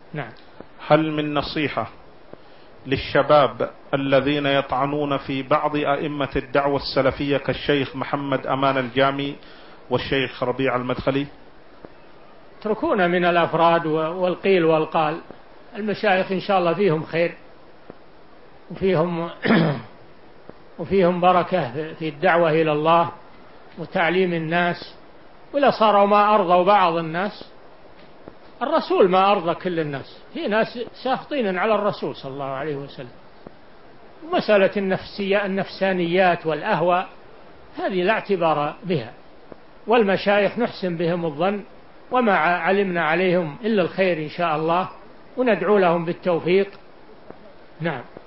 نعم. هل من نصيحة للشباب الذين يطعنون في بعض أئمة الدعوة السلفية كالشيخ محمد أمان الجامي والشيخ ربيع المدخلي؟ اتركونا من الأفراد والقيل والقال. المشايخ إن شاء الله فيهم خير وفيهم بركة في الدعوة إلى الله وتعليم الناس. ولا صاروا ما أرضوا بعض الناس، الرسول ما أرضى كل الناس، في ناس ساخطين على الرسول صلى الله عليه وسلم. مسألة النفسانيات والأهواء هذه لا اعتبار بها، والمشايخ نحسن بهم الظن وما علمنا عليهم إلا الخير إن شاء الله، وندعو لهم بالتوفيق. نعم.